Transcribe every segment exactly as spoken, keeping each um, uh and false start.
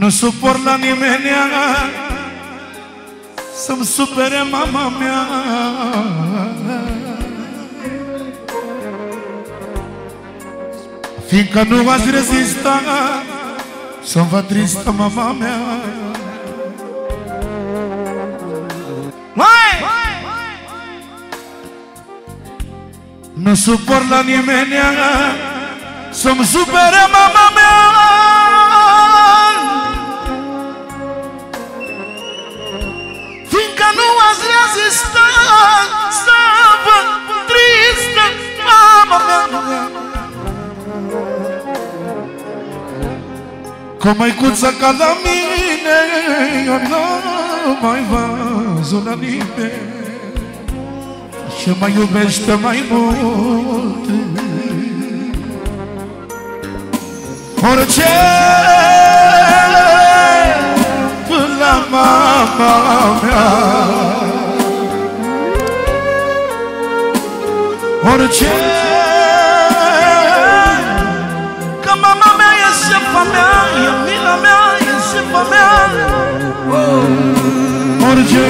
Nu suport la nimeni să-mi supere mama mea. Fiindcă nu aș rezista să-mi văd tristă mama mea. Nu suport la nimeni să-mi supere mama mea. Fiindcă nu aș rezista să văd tristă mama mea. Cu măicuța ca la mine eu n-am mai văzut la nimeni și mă iubește mai mult. Orice până la mama mea, orice că mama mea e șefa mea, e mila mea, e șefa mea. Orice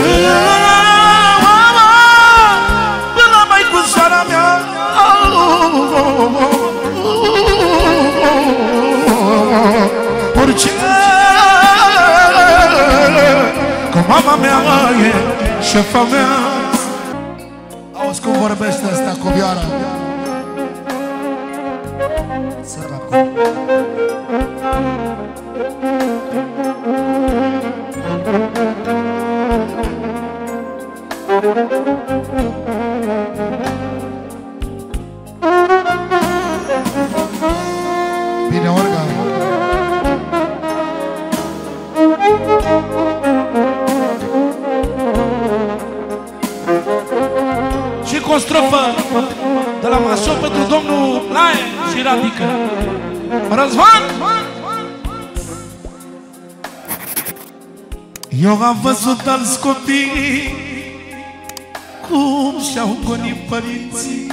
până la măicușoara mea, orice că mama mea e șefa mea. Auzi cum vorbește asta cu vioara. Săracu. Bine, Olga. Și cu o strofă de la Mașo pentru domnul Laie și Radică. Răzvan! Eu am văzut alți copii cum și-au gonit părinții.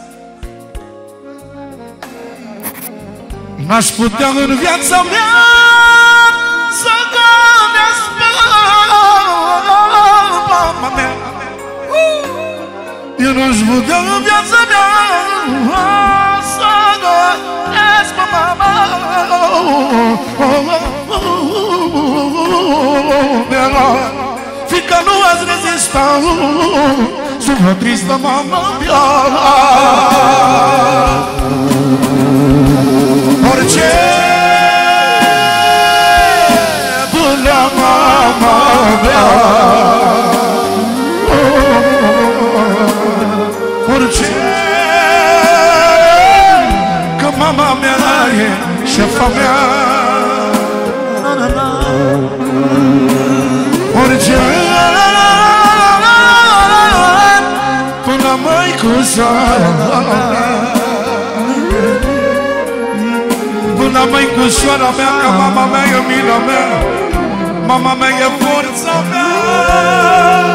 N-aș putea în viața mea să gănesc pe mama mea. Eu n-aș putea în viața mea să gănesc pe mama mea. Fiindcă nu ați rezista să vă tristă mama mea. Orice până la mama mea, orice că mama mea e șefa mea. Orice până la măicușoara mea, până la măicușoara mea, că mama mea e mila mea, mama mea e forța mea.